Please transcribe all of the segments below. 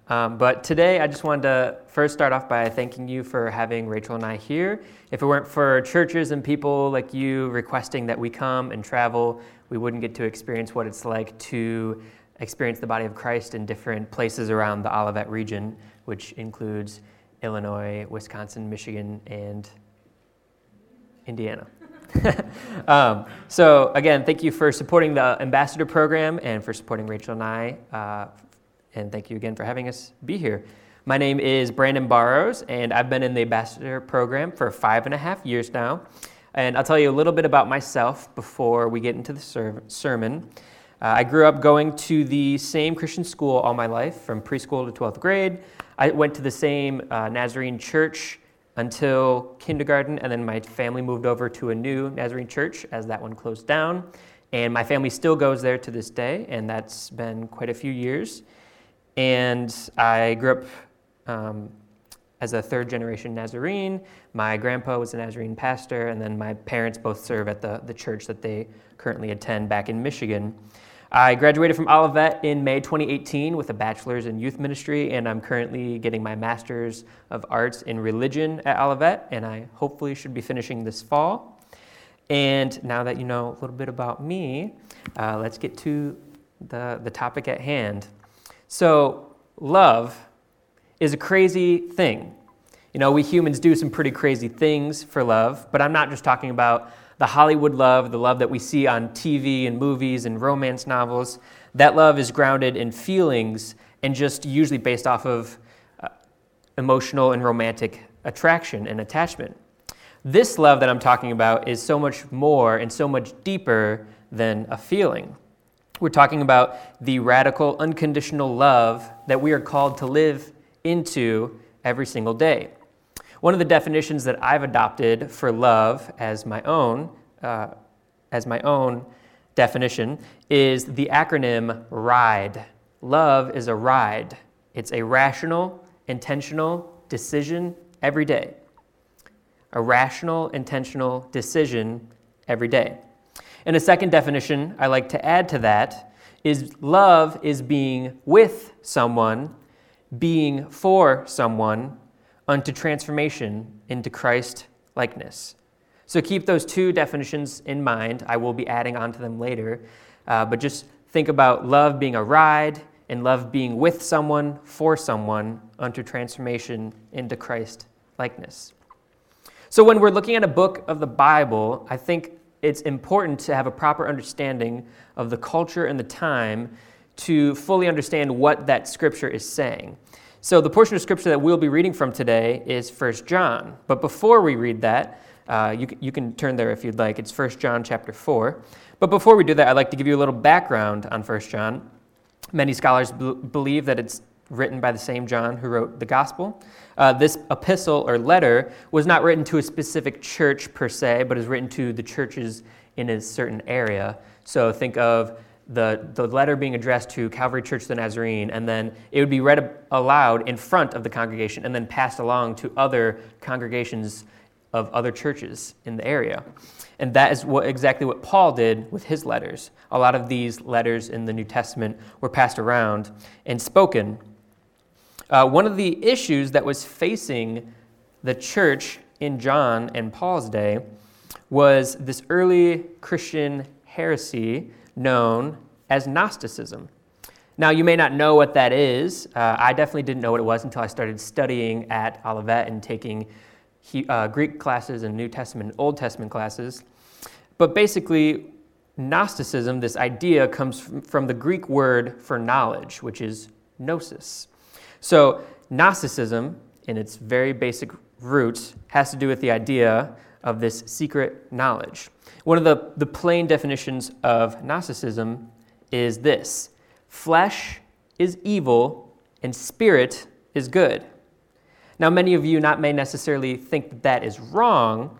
But today I just wanted to first start off by thanking you for having Rachel and I here. If it weren't for churches and people like you requesting that we come and travel, we wouldn't get to experience what it's like to experience the body of Christ in different places around the Olivet region, which includes Illinois, Wisconsin, Michigan, and Indiana. So again, thank you for supporting the Ambassador Program and for supporting Rachel and I. And thank you again for having us be here. My name is Brandon Barrows, and I've been in the Ambassador Program for 5.5 years now. And I'll tell you a little bit about myself before we get into the sermon. I grew up going to the same Christian school all my life, from preschool to 12th grade. I went to the same Nazarene church until kindergarten, and then my family moved over to a new Nazarene church as that one closed down. And my family still goes there to this day, and that's been quite a few years. And I grew up as a third-generation Nazarene. My grandpa was a Nazarene pastor, and then my parents both serve at the church that they currently attend back in Michigan. I graduated from Olivet in May 2018 with a bachelor's in youth ministry, and I'm currently getting my master's of arts in religion at Olivet, and I hopefully should be finishing this fall. And now that you know a little bit about me, let's get to the topic at hand. So, love is a crazy thing. You know, we humans do some pretty crazy things for love, but I'm not just talking about the Hollywood love, the love that we see on TV and movies and romance novels. That love is grounded in feelings and just usually based off of emotional and romantic attraction and attachment. This love that I'm talking about is so much more and so much deeper than a feeling. We're talking about the radical, unconditional love that we are called to live into every single day. One of the definitions that I've adopted for love as my own definition is the acronym RIDE. Love is a ride. It's a rational, intentional decision every day. A rational, intentional decision every day. And a second definition I like to add to that is love is being with someone, being for someone, unto transformation into Christ likeness. So keep those two definitions in mind. I will be adding on to them later. But just think about love being a ride and love being with someone, for someone, unto transformation into Christ likeness. So when we're looking at a book of the Bible, I think it's important to have a proper understanding of the culture and the time to fully understand what that scripture is saying. So the portion of scripture that we'll be reading from today is 1 John. But before we read that, you can turn there if you'd like. It's 1 John chapter 4. But before we do that, I'd like to give you a little background on 1 John. Many scholars believe that it's written by the same John who wrote the gospel. This epistle or letter was not written to a specific church per se, but is written to the churches in a certain area. So think of the letter being addressed to Calvary Church of the Nazarene, and then it would be read aloud in front of the congregation and then passed along to other congregations of other churches in the area. And that is exactly what Paul did with his letters. A lot of these letters in the New Testament were passed around and spoken. One of the issues that was facing the church in John and Paul's day was this early Christian heresy known as Gnosticism. Now, you may not know what that is. I definitely didn't know what it was until I started studying at Olivet and taking Greek classes and New Testament and Old Testament classes. But basically, Gnosticism, this idea, comes from the Greek word for knowledge, which is gnosis. So Gnosticism, in its very basic roots, has to do with the idea of this secret knowledge. One of the plain definitions of Gnosticism is this: flesh is evil and spirit is good. Now, many of you may necessarily think that is wrong,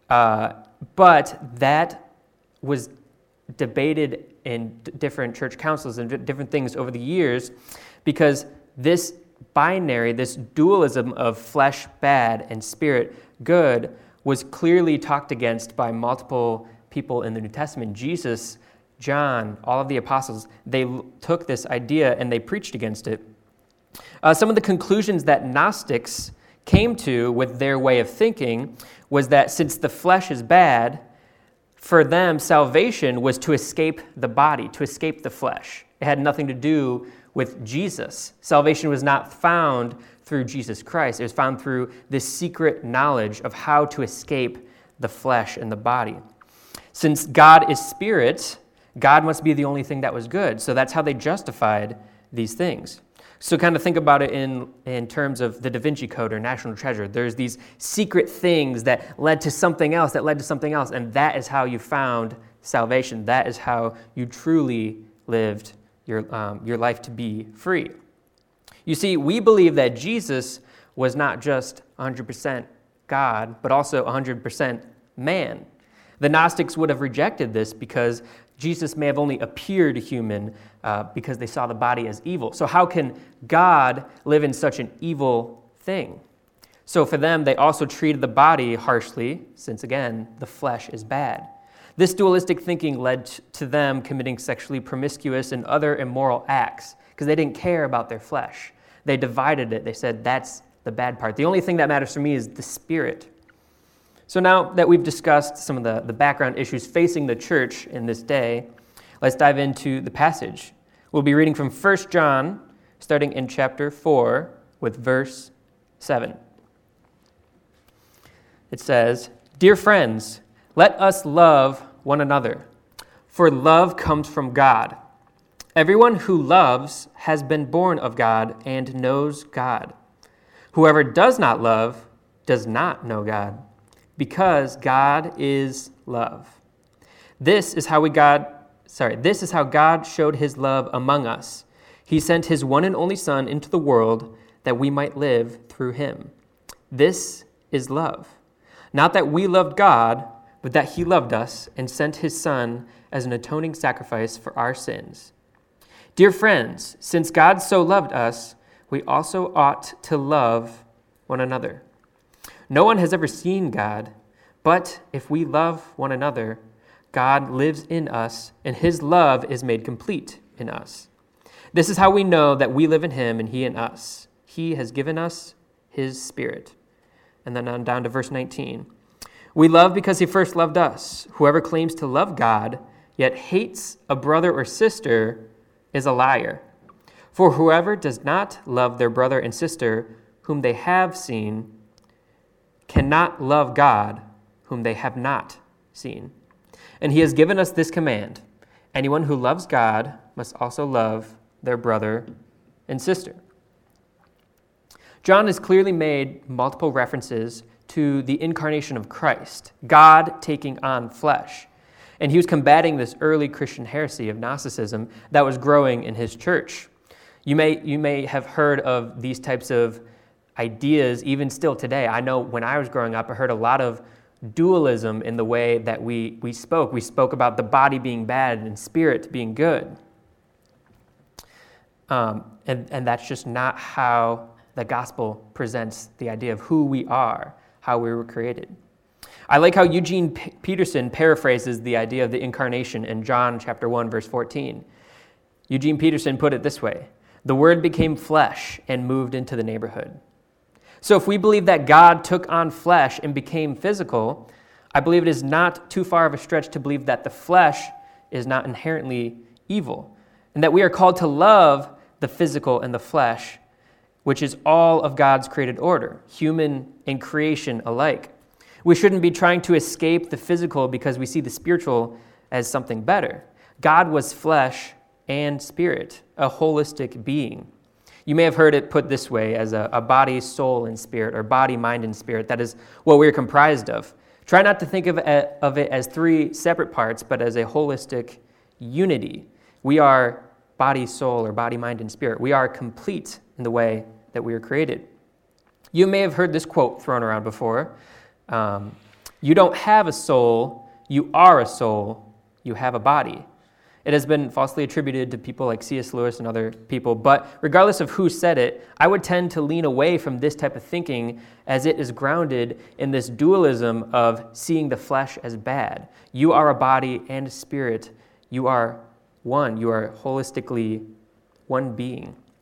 but that was debated in different church councils and different things over the years, because this binary, this dualism of flesh bad and spirit good, was clearly talked against by multiple people in the New Testament. Jesus, John, all of the apostles, they took this idea and they preached against it. Some of the conclusions that Gnostics came to with their way of thinking was that since the flesh is bad, for them, salvation was to escape the body, to escape the flesh. It had nothing to do with Jesus. Salvation was not found through Jesus Christ. It was found through this secret knowledge of how to escape the flesh and the body. Since God is spirit, God must be the only thing that was good. So that's how they justified these things. So kind of think about it in terms of the Da Vinci Code or National Treasure. There's these secret things that led to something else, and that is how you found salvation. That is how you truly lived your life to be free. You see, we believe that Jesus was not just 100% God, but also 100% man. The Gnostics would have rejected this because Jesus may have only appeared human because they saw the body as evil. So how can God live in such an evil thing? So for them, they also treated the body harshly, since again, the flesh is bad. This dualistic thinking led to them committing sexually promiscuous and other immoral acts because they didn't care about their flesh. They divided it. They said, that's the bad part. The only thing that matters for me is the spirit. So now that we've discussed some of the background issues facing the church in this day, let's dive into the passage. We'll be reading from 1 John, starting in chapter 4 with verse 7. It says, "Dear friends, let us love one another, for love comes from God. Everyone who loves has been born of God and knows God. Whoever does not love does not know God, because God is love. This is how God showed his love among us. He sent his one and only Son into the world that we might live through him. This is love. Not that we loved God, but that he loved us and sent his Son as an atoning sacrifice for our sins. Dear friends, since God so loved us, we also ought to love one another. No one has ever seen God, but if we love one another, God lives in us, and his love is made complete in us. This is how we know that we live in him and he in us. He has given us his Spirit." And then on down to verse 19. "We love because he first loved us. Whoever claims to love God, yet hates a brother or sister, is a liar. For whoever does not love their brother and sister whom they have seen cannot love God whom they have not seen. And he has given us this command: anyone who loves God must also love their brother and sister." John has clearly made multiple references to the incarnation of Christ, God taking on flesh. And he was combating this early Christian heresy of Gnosticism that was growing in his church. You may have heard of these types of ideas even still today. I know when I was growing up, I heard a lot of dualism in the way that we spoke. We spoke about the body being bad and spirit being good. And that's just not how the gospel presents the idea of who we are, how we were created. I like how Eugene Peterson paraphrases the idea of the incarnation in John chapter 1, verse 14. Eugene Peterson put it this way: "The Word became flesh and moved into the neighborhood." So if we believe that God took on flesh and became physical, I believe it is not too far of a stretch to believe that the flesh is not inherently evil, and that we are called to love the physical and the flesh, which is all of God's created order, human and creation alike. We shouldn't be trying to escape the physical because we see the spiritual as something better. God was flesh and spirit, a holistic being. You may have heard it put this way as a body, soul, and spirit, or body, mind, and spirit. That is what we're comprised of. Try not to think of it as three separate parts, but as a holistic unity. We are body, soul, or body, mind, and spirit. We are complete in the way that we were created. You may have heard this quote thrown around before. You don't have a soul, you are a soul, you have a body. It has been falsely attributed to people like C.S. Lewis and other people, but regardless of who said it, I would tend to lean away from this type of thinking as it is grounded in this dualism of seeing the flesh as bad. You are a body and a spirit. You are one. You are holistically one being.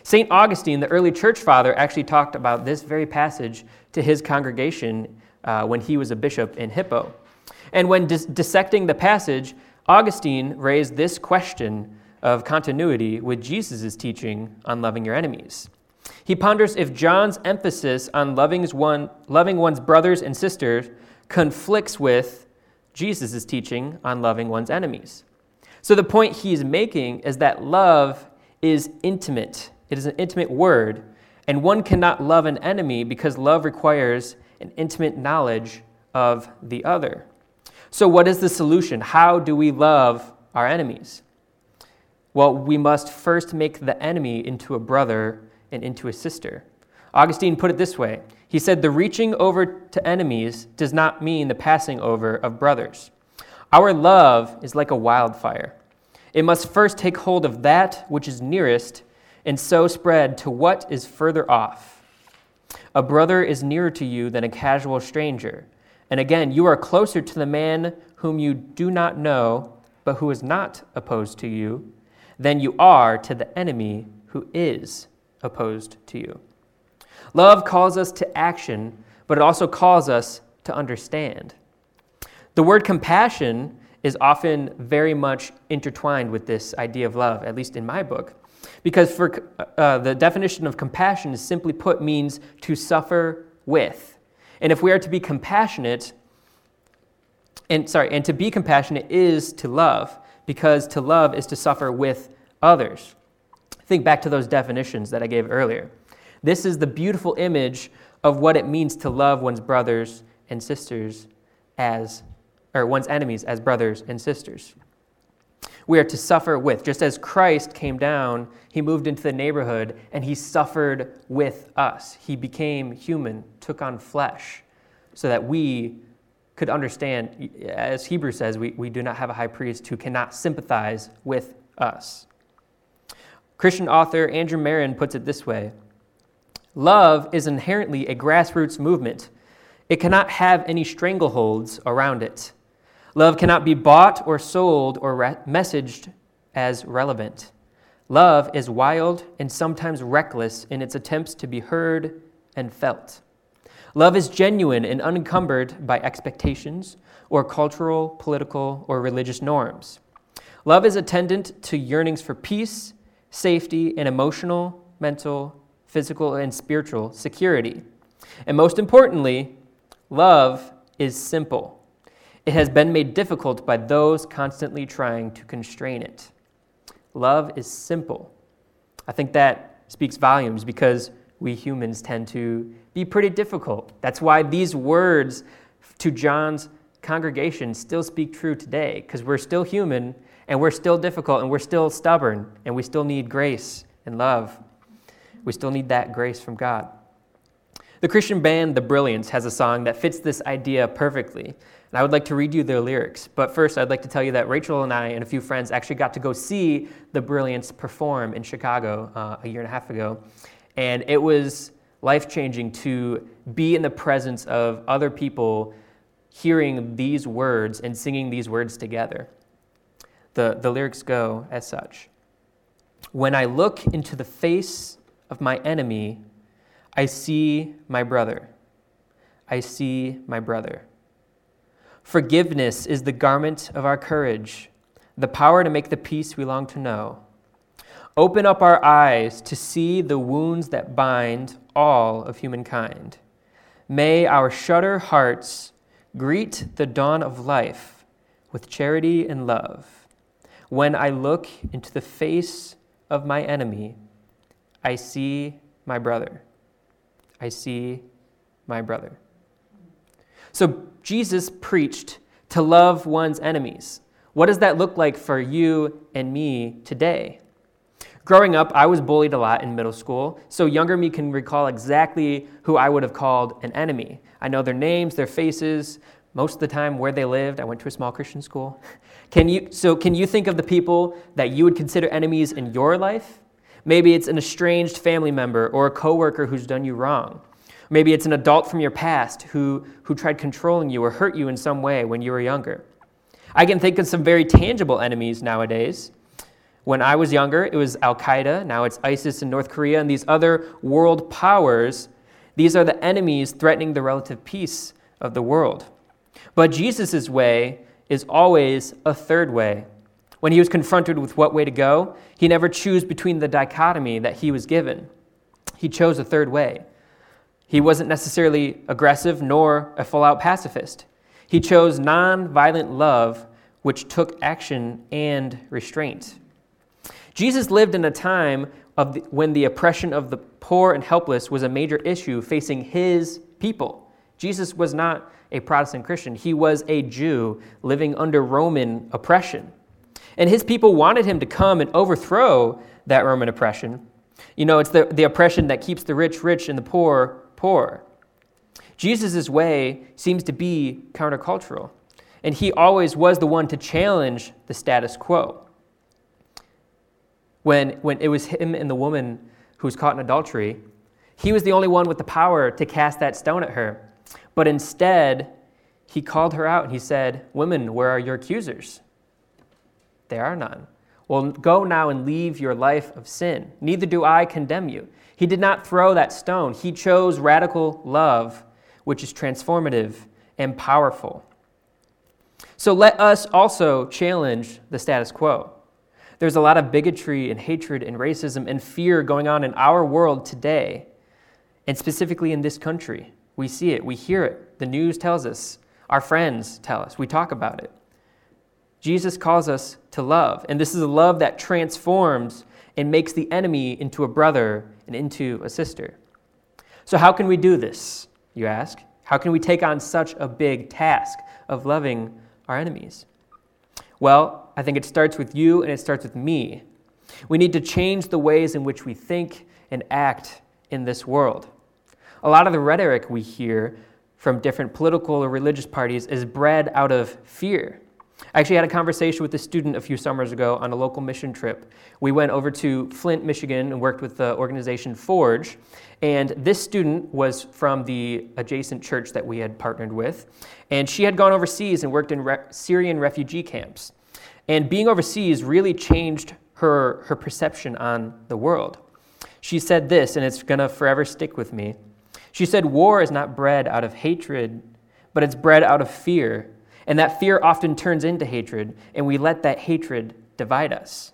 St. Augustine, the early church father, actually talked about this very passage to his congregation when he was a bishop in Hippo. And when dissecting the passage, Augustine raised this question of continuity with Jesus' teaching on loving your enemies. He ponders if John's emphasis on loving one's brothers and sisters conflicts with Jesus' teaching on loving one's enemies. So the point he's making is that love is intimate. It is an intimate word, and one cannot love an enemy because love requires an intimate knowledge of the other. So what is the solution? How do we love our enemies? Well, we must first make the enemy into a brother and into a sister. Augustine put it this way. He said, the reaching over to enemies does not mean the passing over of brothers. Our love is like a wildfire. It must first take hold of that which is nearest and so spread to what is further off. A brother is nearer to you than a casual stranger. And again, you are closer to the man whom you do not know, but who is not opposed to you, than you are to the enemy who is opposed to you. Love calls us to action, but it also calls us to understand. The word compassion is often very much intertwined with this idea of love, at least in my book. Because for the definition of compassion, simply put, means to suffer with. And if we are to be compassionate, and to be compassionate is to love, because to love is to suffer with others. Think back to those definitions that I gave earlier. This is the beautiful image of what it means to love one's brothers and sisters one's enemies as brothers and sisters. We are to suffer with. Just as Christ came down, he moved into the neighborhood and he suffered with us. He became human, took on flesh, so that we could understand, as Hebrews says, we do not have a high priest who cannot sympathize with us. Christian author Andrew Marin puts it this way: love is inherently a grassroots movement. It cannot have any strangleholds around it. Love cannot be bought or sold or messaged as relevant. Love is wild and sometimes reckless in its attempts to be heard and felt. Love is genuine and unencumbered by expectations or cultural, political, or religious norms. Love is attendant to yearnings for peace, safety, and emotional, mental, physical, and spiritual security. And most importantly, love is simple. It has been made difficult by those constantly trying to constrain it. Love is simple. I think that speaks volumes because we humans tend to be pretty difficult. That's why these words to John's congregation still speak true today, because we're still human and we're still difficult and we're still stubborn and we still need grace and love. We still need that grace from God. The Christian band The Brilliance has a song that fits this idea perfectly, and I would like to read you their lyrics. But first, I'd like to tell you that Rachel and I and a few friends actually got to go see The Brilliance perform in Chicago a year and a half ago, and it was life-changing to be in the presence of other people hearing these words and singing these words together. The lyrics go as such: when I look into the face of my enemy, I see my brother. I see my brother. Forgiveness is the garment of our courage, the power to make the peace we long to know. Open up our eyes to see the wounds that bind all of humankind. May our shudder hearts greet the dawn of life with charity and love. When I look into the face of my enemy, I see my brother. I see my brother. So Jesus preached to love one's enemies. What does that look like for you and me today? Growing up, I was bullied a lot in middle school, so younger me can recall exactly who I would have called an enemy. I know their names, their faces, most of the time where they lived. I went to a small Christian school. Can you think of the people that you would consider enemies in your life? Maybe it's an estranged family member or a coworker who's done you wrong. Maybe it's an adult from your past who tried controlling you or hurt you in some way when you were younger. I can think of some very tangible enemies nowadays. When I was younger, it was Al-Qaeda. Now it's ISIS in North Korea and these other world powers. These are the enemies threatening the relative peace of the world. But Jesus' way is always a third way. When he was confronted with what way to go, he never chose between the dichotomy that he was given. He chose a third way. He wasn't necessarily aggressive nor a full-out pacifist. He chose non-violent love, which took action and restraint. Jesus lived in a time when the oppression of the poor and helpless was a major issue facing his people. Jesus was not a Protestant Christian. He was a Jew living under Roman oppression. And his people wanted him to come and overthrow that Roman oppression. You know, it's the oppression that keeps the rich rich and the poor poor. Jesus' way seems to be countercultural, and he always was the one to challenge the status quo. When it was him and the woman who was caught in adultery, he was the only one with the power to cast that stone at her. But instead, he called her out and he said, "Women, where are your accusers?" There are none. Well, go now and leave your life of sin. Neither do I condemn you. He did not throw that stone. He chose radical love, which is transformative and powerful. So let us also challenge the status quo. There's a lot of bigotry and hatred and racism and fear going on in our world today, and specifically in this country. We see it, we hear it. The news tells us, our friends tell us, we talk about it. Jesus calls us to love, and this is a love that transforms and makes the enemy into a brother and into a sister. So how can we do this, you ask? How can we take on such a big task of loving our enemies? Well, I think it starts with you and it starts with me. We need to change the ways in which we think and act in this world. A lot of the rhetoric we hear from different political or religious parties is bred out of fear. I actually had a conversation with a student a few summers ago on a local mission trip. We went over to Flint, Michigan, and worked with the organization Forge. And this student was from the adjacent church that we had partnered with. And she had gone overseas and worked in Syrian refugee camps. And being overseas really changed her perception on the world. She said this, and it's going to forever stick with me. She said, "War is not bred out of hatred, but it's bred out of fear. And that fear often turns into hatred, and we let that hatred divide us.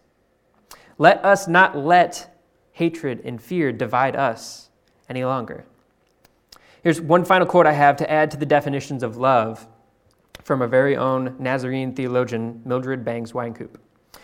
Let us not let hatred and fear divide us any longer." Here's one final quote I have to add to the definitions of love from our very own Nazarene theologian, Mildred Bangs Wynkoop.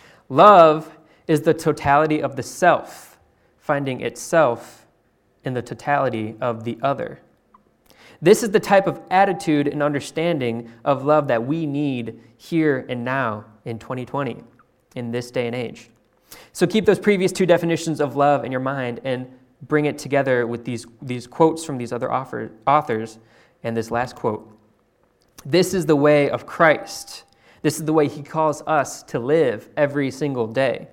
Love is the totality of the self, finding itself in the totality of the other. This is the type of attitude and understanding of love that we need here and now in 2020, in this day and age. So keep those previous two definitions of love in your mind and bring it together with these quotes from these other authors and this last quote. This is the way of Christ. This is the way he calls us to live every single day.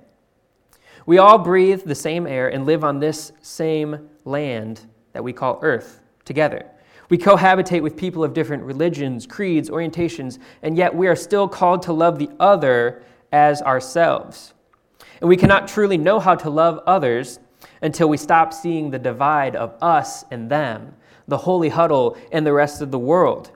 We all breathe the same air and live on this same land that we call Earth together. We cohabitate with people of different religions, creeds, orientations, and yet we are still called to love the other as ourselves. And we cannot truly know how to love others until we stop seeing the divide of us and them, the holy huddle and the rest of the world.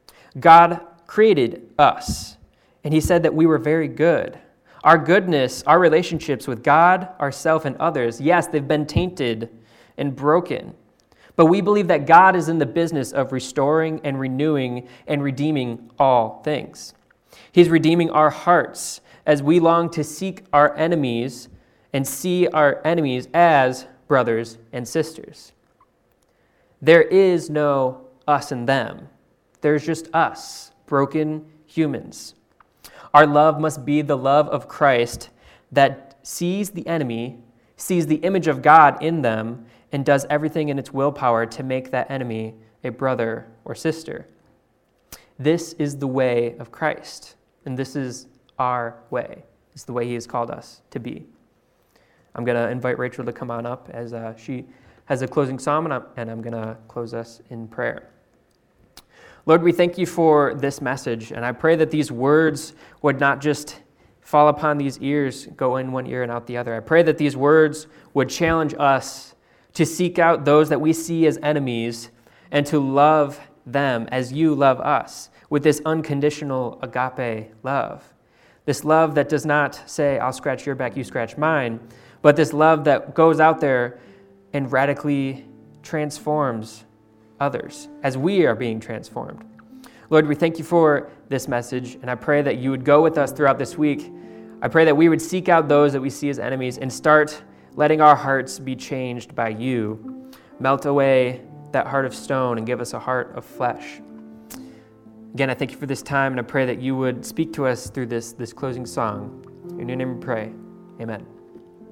God created us, and he said that we were very good. Our goodness, our relationships with God, ourselves, and others, yes, they've been tainted and broken. But we believe that God is in the business of restoring and renewing and redeeming all things. He's redeeming our hearts as we long to seek our enemies and see our enemies as brothers and sisters. There is no us and them. There's just us, broken humans. Our love must be the love of Christ that sees the enemy, sees the image of God in them, and does everything in its willpower to make that enemy a brother or sister. This is the way of Christ, and this is our way. It's the way he has called us to be. I'm going to invite Rachel to come on up as she has a closing psalm, and I'm going to close us in prayer. Lord, we thank you for this message, and I pray that these words would not just fall upon these ears, go in one ear and out the other. I pray that these words would challenge us to seek out those that we see as enemies and to love them as you love us with this unconditional agape love. This love that does not say, I'll scratch your back, you scratch mine, but this love that goes out there and radically transforms others as we are being transformed. Lord, we thank you for this message, and I pray that you would go with us throughout this week. I pray that we would seek out those that we see as enemies and start letting our hearts be changed by you. Melt away that heart of stone and give us a heart of flesh. Again, I thank you for this time, and I pray that you would speak to us through this closing song. In your name we pray. Amen.